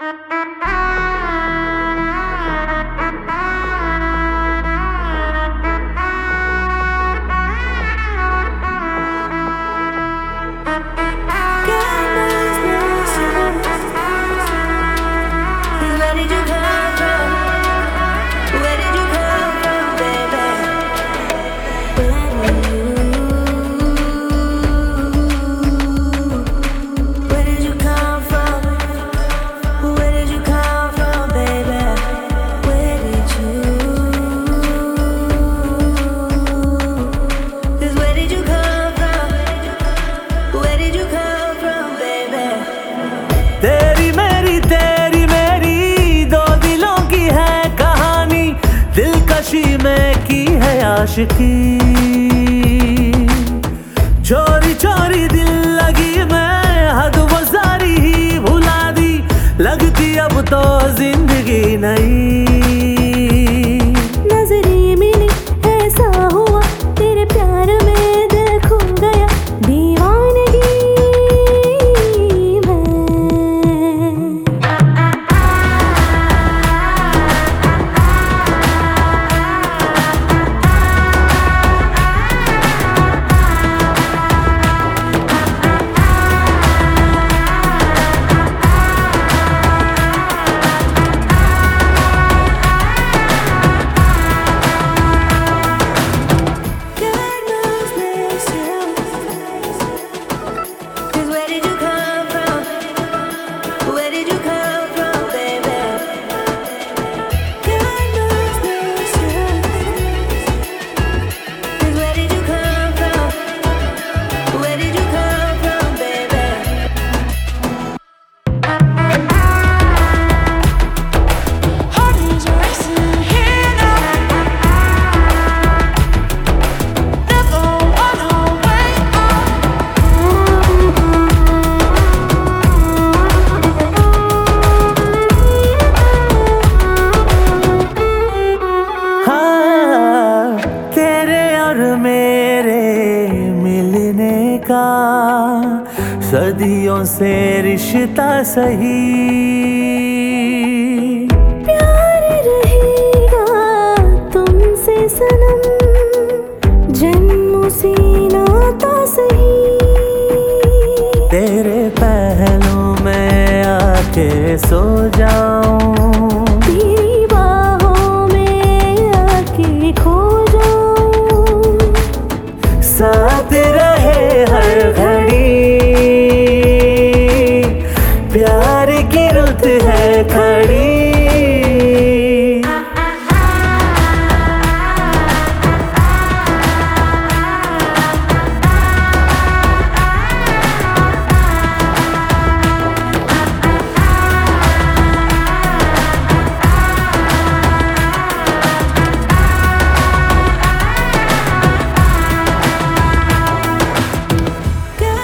में की है आशिकी, चोरी चोरी दिल लगी मैं हद वो सारी ही भुला दी, लगती अब तो जिंदगी नहीं। नजरें मिली ऐसा हुआ तेरे प्यार में दिल खो गया, दीवानगी सदियों से रिश्ता सही, प्यार रहेगा तुमसे सनम, जन्मों से नाता सही। तेरे पहलू में आके सो जाऊं, तेरी बाहों में आके खो जाऊं, साथ रहे हर घड़ी, प्यार की रुत है खड़ी।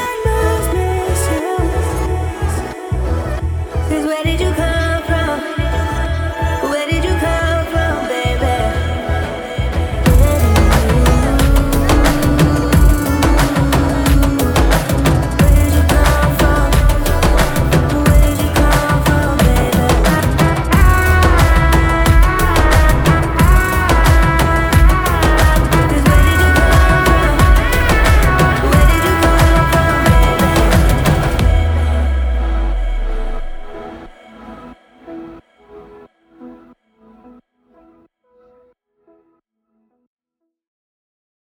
Where did you come from?